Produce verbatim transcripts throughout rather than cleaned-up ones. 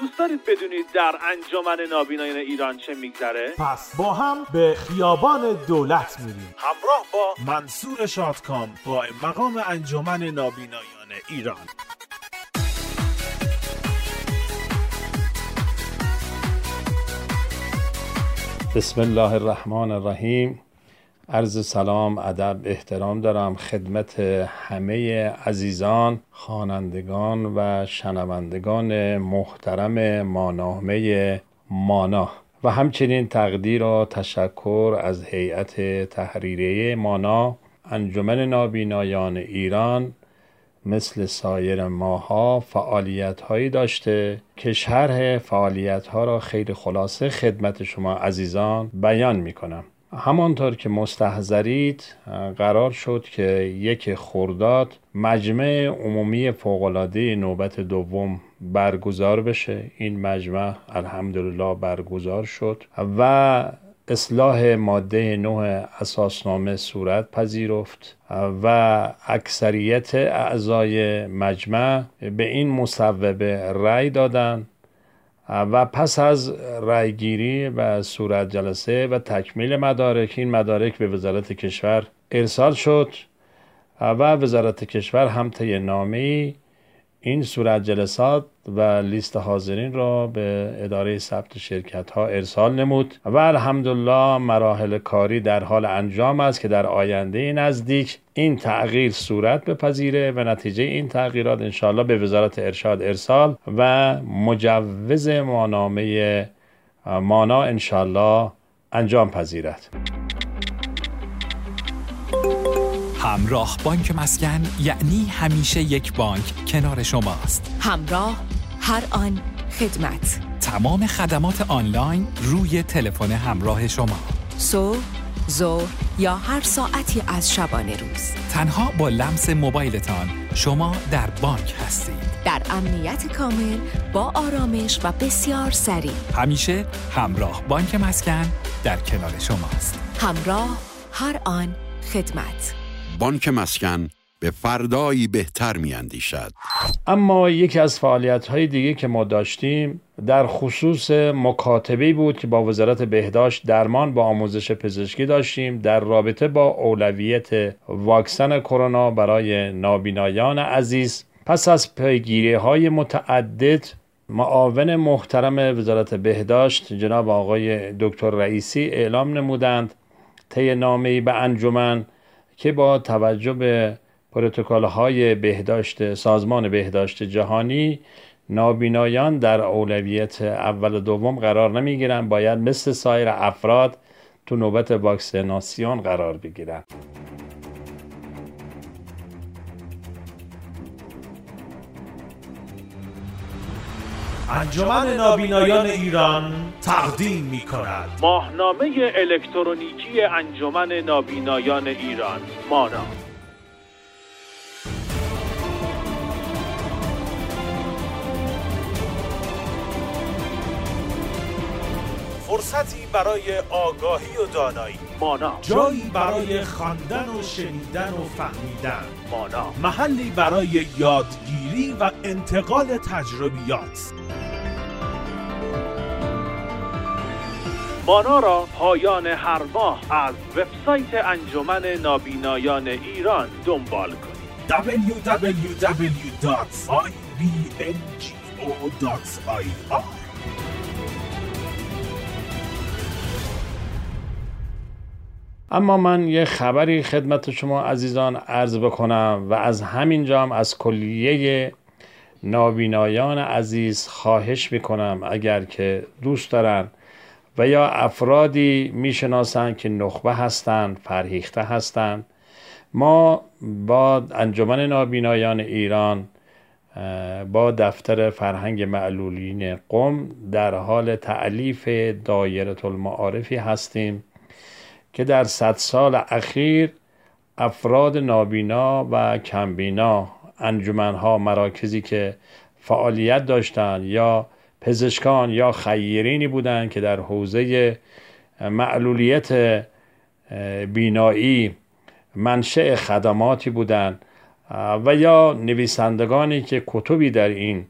دوست دارید بدونید در انجمن نابینایان ایران چه میگذره؟ پس با هم به خیابان دولت میریم همراه با منصور شادکام، قائم مقام انجمن نابینایان ایران. بسم الله الرحمن الرحیم. عرض سلام، ادب، احترام دارم خدمت همه عزیزان، خوانندگان و شنوندگان محترم ماهنامه مانا و همچنین تقدیر و تشکر از هیئت تحریریه مانا. انجمن نابینایان ایران مثل سایر ماها فعالیت هایی داشته که شرح فعالیت ها را خیلی خلاصه خدمت شما عزیزان بیان می کنم. همانطور که مستحضرید قرار شد که یک خرداد مجمع عمومی فوق‌العاده نوبت دوم برگزار بشه. این مجمع الحمدلله برگزار شد و اصلاح ماده نه اساسنامه صورت پذیرفت و اکثریت اعضای مجمع به این مصوبه رأی دادند و پس از رأیگیری و صورت جلسه و تکمیل مدارک، این مدارک به وزارت کشور ارسال شد و وزارت کشور هم طی نامه‌ای این صورت جلسات و لیست حاضرین را به اداره ثبت شرکت ها ارسال نمود و الحمدلله مراحل کاری در حال انجام است که در آینده نزدیک این تغییر صورت بپذیره و نتیجه این تغییرات انشاءالله به وزارت ارشاد ارسال و مجوز ماهنامه مانا انشاءالله انجام پذیرد. همراه بانک مسکن یعنی همیشه یک بانک کنار شماست. همراه هر آن خدمت. تمام خدمات آنلاین روی تلفن همراه شما. صبح، ظهر یا هر ساعتی از شبانه روز. تنها با لمس موبایلتان شما در بانک هستید. در امنیت کامل، با آرامش و بسیار سریع. همیشه همراه بانک مسکن در کنار شماست. همراه هر آن خدمت. بانک مسکن به فردایی بهتر می اندیشد. اما یکی از فعالیت‌های دیگه که ما داشتیم در خصوص مکاتبه‌ای بود که با وزارت بهداشت درمان با آموزش پزشکی داشتیم در رابطه با اولویت واکسن کرونا برای نابینایان عزیز. پس از پیگیری‌های متعدد، معاون محترم وزارت بهداشت جناب آقای دکتر رئیسی اعلام نمودند طی نامه‌ای به انجمن که با توجه به پروتکل‌های بهداشت سازمان بهداشت جهانی نابینایان در اولویت اول و دوم قرار نمیگیرند، باید مثل سایر افراد تو نوبت واکسیناسیون قرار بگیرند. انجمن نابینایان ایران تقدیم می کند ماهنامه الکترونیکی انجمن نابینایان ایران مانا. فرصتی برای آگاهی و دانایی مانا. جایی برای خواندن و شنیدن و فهمیدن مانا. محلی برای یادگیری و انتقال تجربیات. مانا را پایان هر ماه از وبسایت انجمن نابینایان ایران دنبال کنید. دبلیو دبلیو دبلیو دات آی بی ان جی او دات آی آر. اما من یه خبری خدمت شما عزیزان عرض بکنم و از همینجا هم از کلیه نابینایان عزیز خواهش میکنم اگر که دوست دارن و یا افرادی میشناسن که نخبه هستند، فرهیخته هستند، ما با انجمن نابینایان ایران با دفتر فرهنگ معلولین قم در حال تألیف دایره المعارفی هستیم که در صد سال اخیر افراد نابینا و کمبینا، انجمنها، مراکزی که فعالیت داشتند یا پزشکان یا خیرینی بودند که در حوزه معلولیت بینایی منشأ خدماتی بودند و یا نویسندگانی که کتبی در این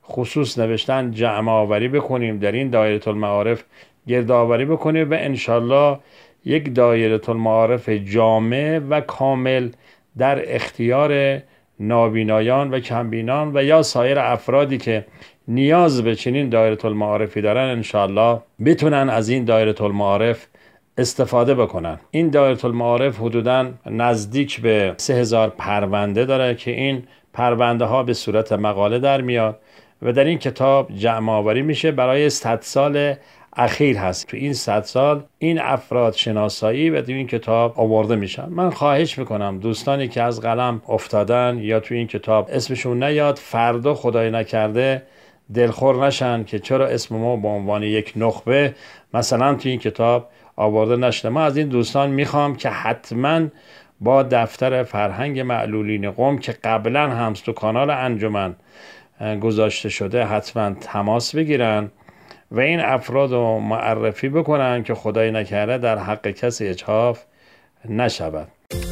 خصوص نوشتن جمع آوری بکنیم، در این دایره المعارف گردآوری بکنیم و انشالله یک دایره المعارف جامع و کامل در اختیار نابینایان و کمبینان و یا سایر افرادی که نیاز به چنین دایره المعارفی دارن انشالله بتونن از این دایره المعارف استفاده بکنن. این دایره المعارف حدوداً نزدیک به سه هزار پرونده داره که این پرونده ها به صورت مقاله در میاد و در این کتاب جمع آوری میشه برای صد سال اخیر هست. تو این صد سال این افراد شناسایی و تو این کتاب آورده میشن. من خواهش میکنم دوستانی که از قلم افتادن یا تو این کتاب اسمشون نیاد، فردا خدای نکرده دلخور نشن که چرا اسم ما به عنوان یک نخبه مثلا تو این کتاب آورده نشده. ما از این دوستان میخوام که حتما با دفتر فرهنگ معلولین قم که قبلا هم تو کانال انجمن گذاشته شده حتما تماس بگیرن و این افراد رو معرفی بکنن که خدای نکرده در حق کسی اجحاف نشود.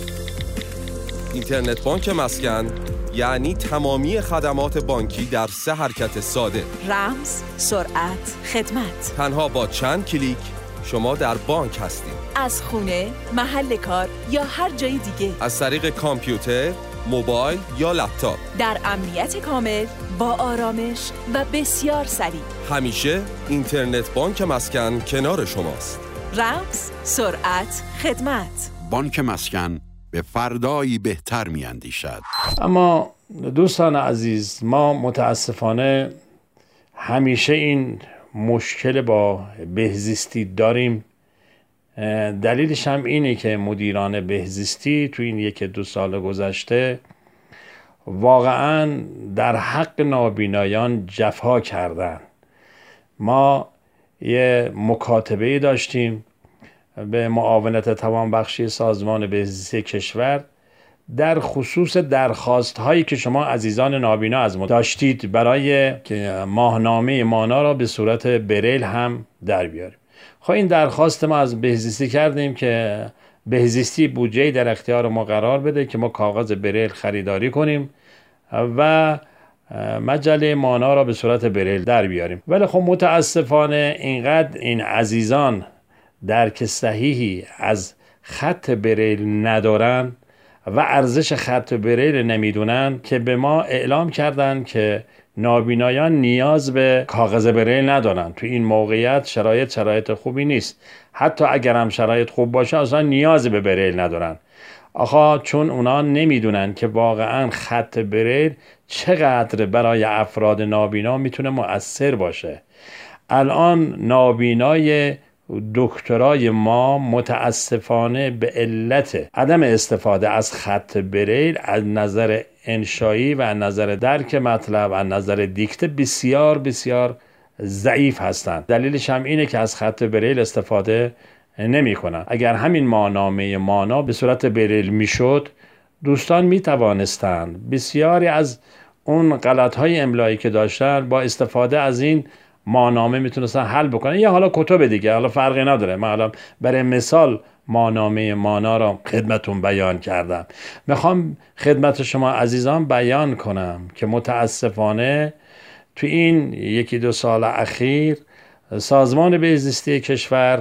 اینترنت بانک مسکن یعنی تمامی خدمات بانکی در سه حرکت ساده: رمز، سرعت، خدمت. تنها با چند کلیک شما در بانک هستید. از خونه، محل کار یا هر جای دیگه. از طریق کامپیوتر، موبایل یا لپتاپ. در امنیت کامل، با آرامش و بسیار سریع. همیشه اینترنت بانک مسکن کنار شماست. رمز، سرعت، خدمت. بانک مسکن به فردایی بهتر می اندیشد. اما دوستان عزیز، ما متاسفانه همیشه این مشکل با بهزیستی داریم. دلیلش هم اینه که مدیران بهزیستی تو این یک دو سال گذشته واقعا در حق نابینایان جفا کردن. ما یه مکاتبه داشتیم به معاونت توانبخشی سازمان بهزیستی کشور در خصوص درخواست هایی که شما عزیزان نابینا از ما داشتید برای که ماهنامه مانا را به صورت بریل هم در بیاریم. خب این درخواست ما از بهزیستی کردیم که بهزیستی بودجه در اختیار ما قرار بده که ما کاغذ بریل خریداری کنیم و مجله مانا را به صورت بریل در بیاریم. ولی خب متاسفانه اینقدر این عزیزان درک صحیحی از خط بریل ندارن و ارزش خط بریل نمیدونن که به ما اعلام کردن که نابینایان نیاز به کاغذ بریل ندارن. تو این موقعیت شرایط شرایط خوبی نیست. حتی اگر هم شرایط خوب باشه اصلا نیاز به بریل ندارن. آخه چون اونا نمیدونن که واقعا خط بریل چقدر برای افراد نابینا میتونه مؤثر باشه. الان نابینای دکترای ما متاسفانه به علت عدم استفاده از خط بریل از نظر انشایی و از نظر درک مطلب از نظر دیکته بسیار بسیار ضعیف هستند. دلیلش هم اینه که از خط بریل استفاده نمی کنن. اگر همین ماهنامه مانا به صورت بریل میشد دوستان می توانستند بسیاری از اون غلط‌های املایی که داشتن با استفاده از این ماهنامه میتونستن حل بکنن یا حالا کتب دیگه، حالا فرقی نداره. من حالا برای مثال ماهنامه مانا را خدمتون بیان کردم. میخوام خدمت شما عزیزان بیان کنم که متاسفانه تو این یکی دو سال اخیر سازمان بهزیستی کشور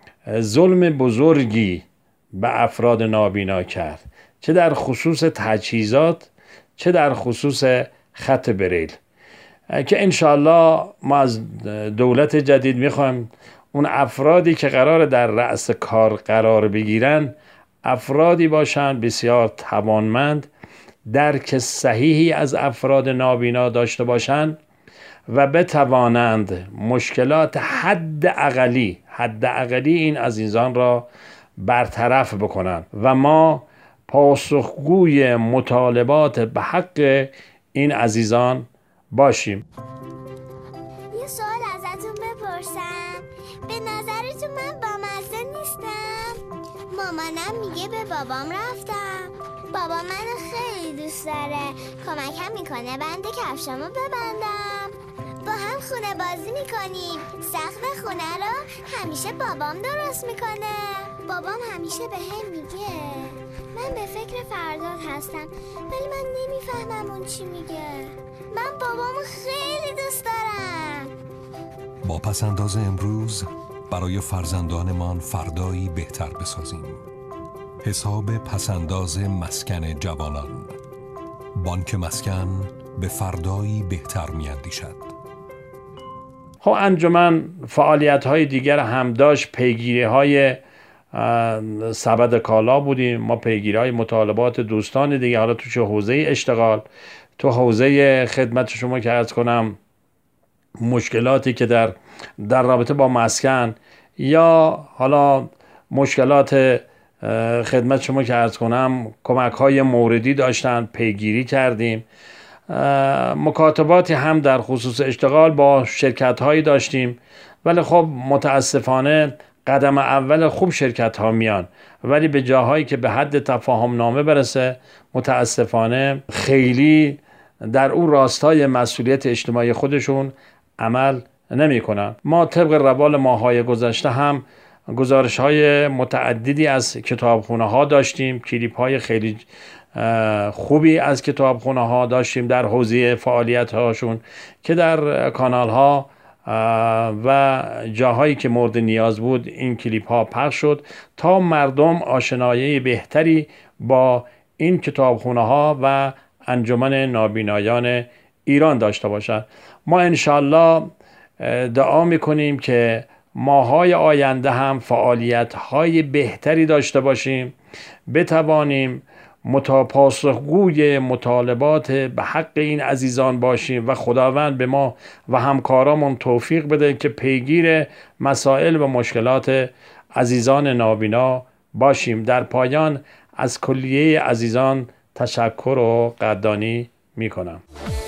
ظلم بزرگی به افراد نابینا کرد، چه در خصوص تجهیزات چه در خصوص خط بریل، که انشالله ما از دولت جدید میخوایم اون افرادی که قرار در رأس کار قرار بگیرن افرادی باشن بسیار توانمند، درک صحیحی از افراد نابینا داشته باشند و بتوانند مشکلات حد اقلی حد اقلی این عزیزان را برطرف بکنند و ما پاسخگوی مطالبات به حق این عزیزان باشیم. یه سوال ازتون بپرسم، به نظرتون من بامزه نیستم؟ مامانم میگه به بابام رفتم. بابا منو خیلی دوست داره، کمکم میکنه بند کفشامو ببندم. با هم خونه بازی میکنیم. سقف خونه رو همیشه بابام درست میکنه. بابام همیشه به هم میگه من به فکر فرداد هستم، ولی من نمیفهمم اون چی میگه. من بابامو خیلی با پسنداز امروز برای فرزندانمان فردایی بهتر بسازیم. حساب پسنداز مسکن جوانان. بانک مسکن به فردایی بهتر می‌اندیشد. خب انجمن فعالیت‌های دیگر هم داشت. پیگیری‌های سبد کالا بودیم، ما پیگیری‌های مطالبات دوستان دیگه، حالا تو چه حوزه اشتغال، تو حوزه خدمت شما که عرض کنم مشکلاتی که در در رابطه با مسکن، یا حالا مشکلات خدمت شما که عرض کنم کمک‌های موردی داشتن، پیگیری کردیم. مکاتباتی هم در خصوص اشتغال با شرکت‌هایی داشتیم، ولی خب متاسفانه قدم اول خوب شرکت‌ها میان، ولی به جاهایی که به حد تفاهم نامه برسه متاسفانه خیلی در اون راستای مسئولیت اجتماعی خودشون عمل نمی کنن. ما طبق روال ماهای گذشته هم گزارش های متعددی از کتابخونه ها داشتیم، کلیپ های خیلی خوبی از کتابخونه ها داشتیم در حوزه فعالیت هاشون که در کانال ها و جاهایی که مورد نیاز بود این کلیپ ها پخش شد تا مردم آشنایی بهتری با این کتابخونه ها و انجمن نابینایان ایران داشته باشند. ما انشالله دعا میکنیم که ماهای آینده هم فعالیت های بهتری داشته باشیم، بتوانیم متپاسخگوی مطالبات به حق این عزیزان باشیم و خداوند به ما و همکارامون توفیق بده که پیگیر مسائل و مشکلات عزیزان نابینا باشیم. در پایان از کلیه عزیزان تشکر و قدردانی می کنم.